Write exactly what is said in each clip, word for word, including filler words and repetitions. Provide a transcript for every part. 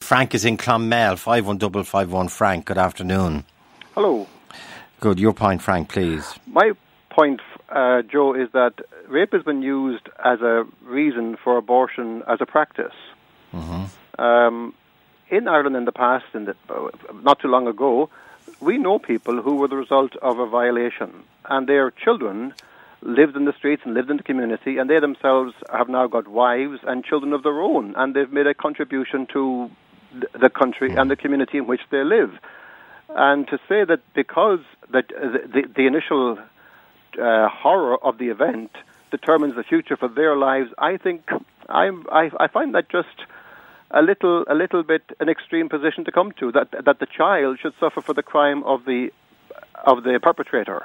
Frank is in Clonmel, five one five five one Frank. Good afternoon. Hello. Good. Your point, Frank, please. My point, uh, Joe, is that rape has been used as a reason for abortion as a practice. Mm-hmm. Um, in Ireland in the past, in the, uh, not too long ago, we know people who were the result of a violation, and their children lived in the streets and lived in the community, and they themselves have now got wives and children of their own, and they've made a contribution to the country and the community in which they live. And to say that because that the, the, the initial uh, horror of the event determines the future for their lives, I think I'm, I, I find that just a little a little bit an extreme position to come to, that that the child should suffer for the crime of the of the perpetrator.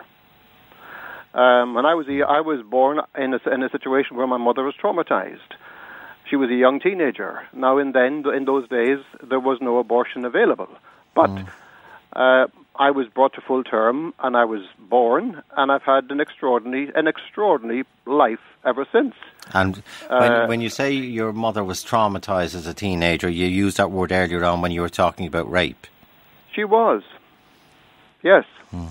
Um, when I was a, I was born in a, in a situation where my mother was traumatized. She was a young teenager. Now, in then in those days, there was no abortion available, but mm. uh, I was brought to full term, and I was born, and I've had an extraordinary an extraordinary life ever since. And when, uh, when you say your mother was traumatized as a teenager, you used that word earlier on when you were talking about rape. She was. Yes. Hmm.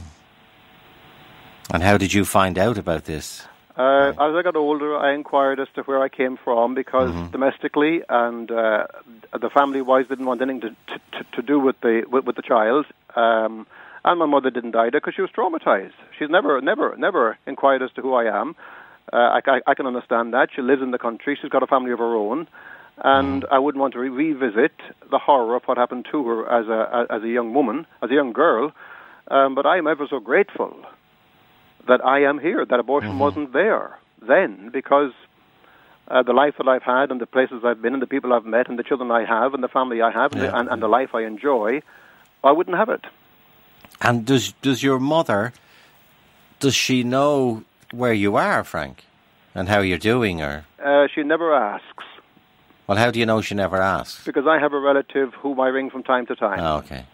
And how did you find out about this? Uh, as I got older, I inquired as to where I came from, because mm-hmm. domestically and uh, the family-wise didn't want anything to, to, to do with the with, with the child. Um, and my mother didn't either because she was traumatized. She's never, never, never inquired as to who I am. Uh, I, I, I can understand that. She lives in the country. She's got a family of her own. And mm. I wouldn't want to re- revisit the horror of what happened to her as a as a young woman, as a young girl. Um, but I am ever so grateful that I am here, that abortion mm-hmm. wasn't there then, because uh, the life that I've had and the places I've been and the people I've met and the children I have and the family I have yeah. and, the, and, and the life I enjoy, I wouldn't have it. And does does your mother, does she know where you are, Frank, and how you're doing? Or uh, she never asks. Well, how do you know she never asks? Because I have a relative whom I ring from time to time. Oh, okay.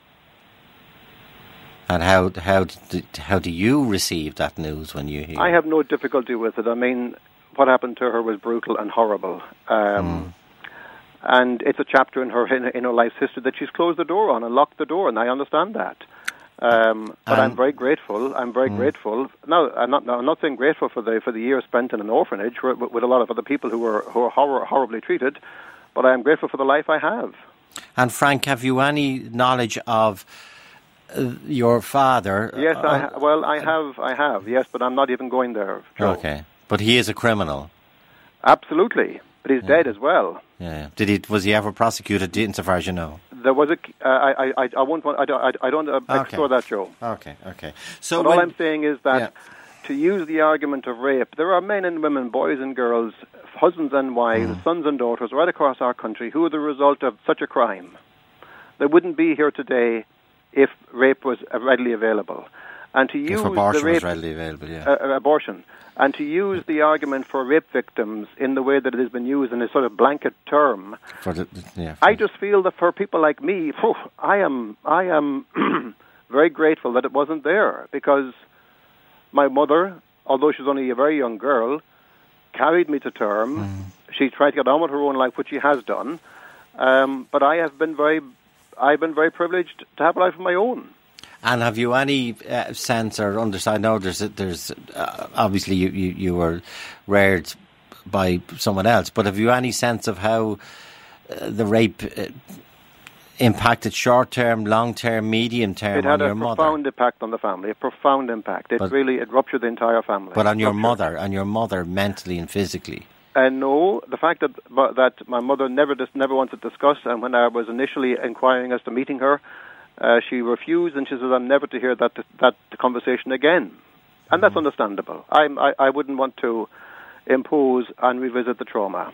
And how how do, how do you receive that news when you hear? I have no difficulty with it. I mean, what happened to her was brutal and horrible, um, mm. and it's a chapter in her in, in her life's history that she's closed the door on and locked the door, and I understand that. Um, but I'm very grateful. I'm very mm. grateful. No, I'm not. No, I'm not saying grateful for the for the years spent in an orphanage with, with a lot of other people who were who were horror, horribly treated, but I am grateful for the life I have. And Frank, have you any knowledge of Uh, your father? Yes, uh, I ha- well, I have, I have, yes, but I'm not even going there, Joe. Okay, but he is a criminal. Absolutely, but he's yeah. dead as well. Yeah, did he? Was he ever prosecuted? Insofar as you know, there was a. Uh, I, I, I won't. I don't. I don't uh, okay. explore that, Joe. Okay, okay. So but when, all I'm saying is that yeah. to use the argument of rape, there are men and women, boys and girls, husbands and wives, mm. sons and daughters, right across our country, who are the result of such a crime. They wouldn't be here today if rape was readily available. And to use if abortion the rape, was readily available, yeah. Uh, abortion. And to use the argument for rape victims in the way that it has been used in a sort of blanket term, for the, yeah, for I just feel that for people like me, phew, I am I am very grateful that it wasn't there, because my mother, although she was only a very young girl, carried me to term. Mm. She tried to get on with her own life, which she has done. Um, but I have been very... I've been very privileged to have a life of my own. And have you any uh, sense or understand? No, there's there's uh, obviously you, you, you were reared by someone else, but have you any sense of how uh, the rape uh, impacted short term, long term, medium term it had on your a mother? profound impact on the family. A profound impact. It but, really it ruptured the entire family. But on your ruptured. mother, on your mother, mentally and physically. And uh, no, the fact that that my mother never dis- never wanted to discuss, and when I was initially inquiring as to meeting her, uh, she refused, and she said, "I'm never to hear that that conversation again," and that's mm. understandable. I'm, I I wouldn't want to impose and revisit the trauma.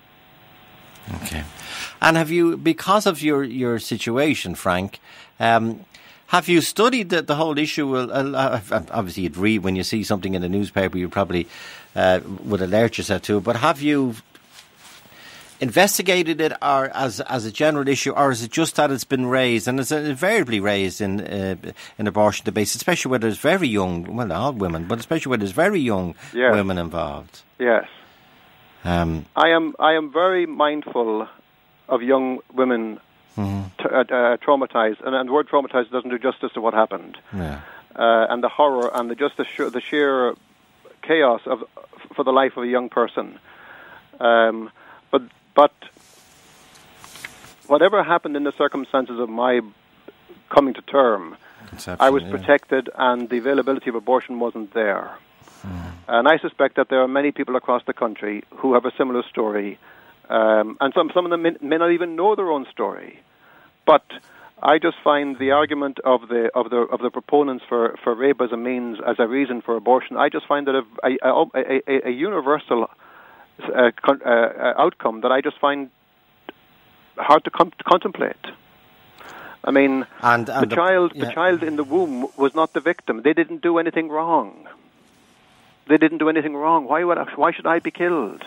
Okay, and have you, because of your your situation, Frank? Um, Have you studied the, the whole issue? Well, uh, obviously, you'd read when you see something in the newspaper, you probably uh, would alert yourself to it. But have you investigated it, or as as a general issue, or is it just that it's been raised, and it's invariably raised in uh, in abortion debates, especially where there's very young, well, not all women, but especially where there's very young yes. women involved? Yes, um, I am. I am very mindful of young women mm-hmm. t- uh, uh, traumatized, and, and the word traumatized doesn't do justice to what happened. Yeah. Uh, and the horror and the just the, sh- the sheer chaos of for the life of a young person. Um, but but whatever happened in the circumstances of my coming to term, Conception, I was yeah. protected, and the availability of abortion wasn't there. Mm. And I suspect that there are many people across the country who have a similar story, um, and some some of them may, may not even know their own story. But I just find the argument of the of the of the proponents for, for rape as a means, as a reason for abortion, I just find that a a, a, a, a universal uh, con, uh, outcome that I just find hard to, com- to contemplate. I mean, and, and the, the child yeah. the child in the womb was not the victim. They didn't do anything wrong. They didn't do anything wrong. Why would I, why should I be killed?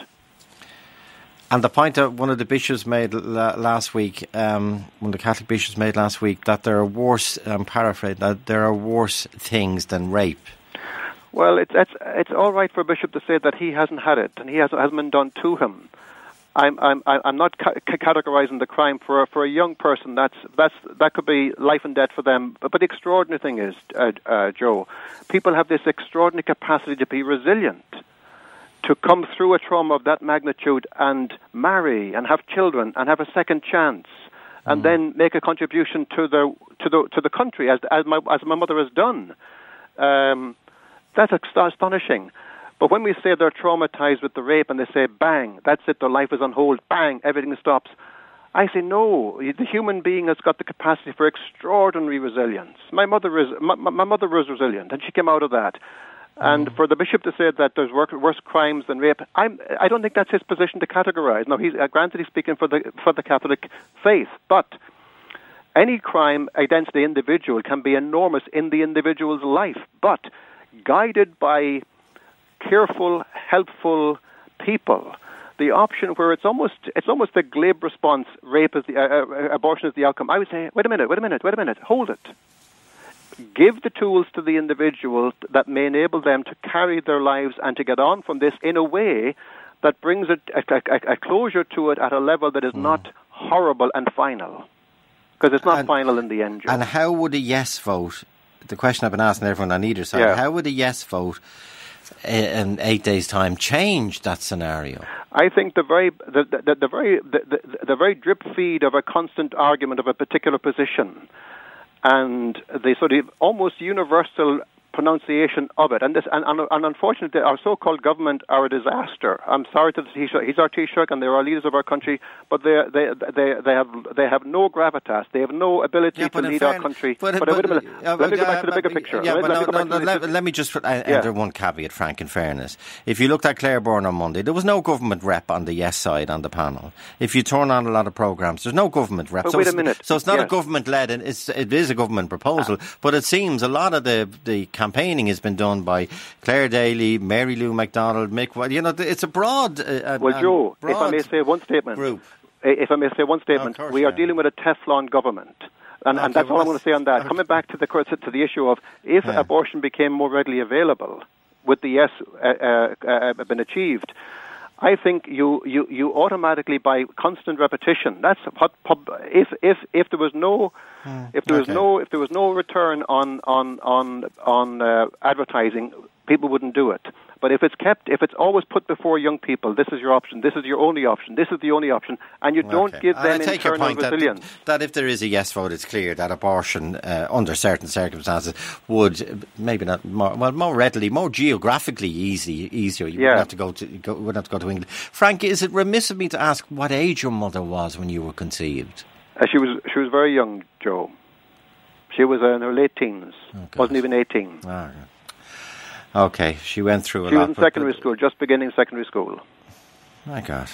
And the point that one of the bishops made la- last week, um, one of the Catholic bishops made last week, that there are worse, um, paraphrase, that there are worse things than rape. Well, it's it's it's all right for a bishop to say that he hasn't had it and he has hasn't been done to him. I'm I'm I'm not ca- categorizing the crime for a, for a young person. That's that's that could be life and death for them. But, but the extraordinary thing is, uh, uh, Joe, people have this extraordinary capacity to be resilient, to come through a trauma of that magnitude and marry and have children and have a second chance, and mm. then make a contribution to the to the to the country as as my as my mother has done. Um, that's astonishing. But when we say they're traumatized with the rape and they say, bang, that's it, their life is on hold, bang, everything stops, I say, no, the human being has got the capacity for extraordinary resilience. My mother is my, my mother was resilient, and she came out of that. And mm. for the bishop to say that there's worse, worse crimes than rape, I'm, I don't think that's his position to categorize. Now, he's, uh, granted he's speaking for the for the Catholic faith, but any crime against the individual can be enormous in the individual's life, but guided by careful, helpful people, the option where it's almost it's almost a glib response, rape is the uh, uh, abortion is the outcome. I would say, wait a minute, wait a minute, wait a minute, hold it. Give the tools to the individual that may enable them to carry their lives and to get on from this in a way that brings a, a, a, a closure to it at a level that is mm. not horrible and final, because it's not and, final in the end. Joe. And how would a yes vote? The question I've been asking everyone on either side: yeah. How would a yes vote in eight days' time change that scenario? I think the very the, the, the very the, the, the very drip feed of a constant argument of a particular position, and the sort of almost universal pronunciation of it, and this and, and, and unfortunately our so-called government are a disaster. I'm sorry to the Taoiseach, he's our Taoiseach and they're our leaders of our country, but they they they they have they have no gravitas, they have no ability yeah, to lead fair, our country. But, but, but wait a minute, uh, let me go back uh, to the bigger picture. Yeah, let, but let, no, me no, no, let, let me just uh, enter yeah. one caveat, Frank, in fairness. If you looked at Clareburn on Monday, there was no government rep on the yes side on the panel. If you turn on a lot of programmes, there's no government rep. But so wait it's, a minute. So it's not yes. a government-led, it's, it is a government proposal, uh, but it seems a lot of the, the campaigning has been done by Claire Daly, Mary Lou MacDonald, Mick. You know, it's a broad. Uh, well, Joe, broad if I may say one statement, group. if I may say one statement, oh, we are yeah. dealing with a Teflon government, and, okay, and that's well, all I'm going to say on that. okay. Coming back to the to the issue of if yeah. abortion became more readily available, with the yes uh, uh, uh, been achieved, I think you, you, you automatically, by constant repetition, that's what pub, if if if there was no mm, if there was okay. no if there was no return on on on on uh, advertising, people wouldn't do it. But if it's kept, if it's always put before young people, this is your option, this is your only option, this is the only option, and you don't okay. give them and I take internal your point resilience. That, that if there is a yes vote, it's clear that abortion, uh, under certain circumstances, would maybe not more, well, more readily, more geographically easy, easier. You yeah. wouldn't have to go to go, wouldn't have to go to England. Frank, is it remiss of me to ask what age your mother was when you were conceived? Uh, she was she was very young, Joe. She was uh, in her late teens, oh, wasn't even eighteen. Oh, yeah. Okay, she went through a she lot. She was in secondary but, school, just beginning secondary school. My God.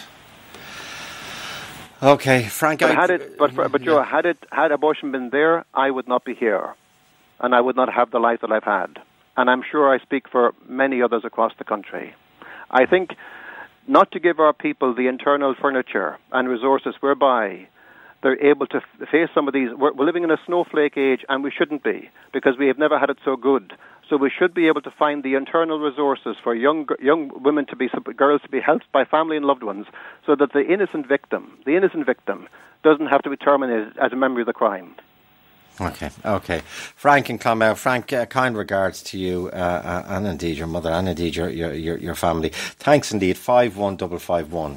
Okay, Frank. But I, had it, but, for, but Joe, yeah. had it, had abortion been there, I would not be here, and I would not have the life that I've had. And I'm sure I speak for many others across the country. I think not to give our people the internal furniture and resources whereby they're able to f- face some of these. We're, we're living in a snowflake age, and we shouldn't be, because we have never had it so good. So we should be able to find the internal resources for young young women to be, girls to be helped by family and loved ones, so that the innocent victim, the innocent victim, doesn't have to be terminated as a member of the crime. Okay, okay. Frank and Clonmel, Frank, uh, kind regards to you uh, uh, and indeed your mother and indeed your, your, your, your family. Thanks indeed. five one five five one.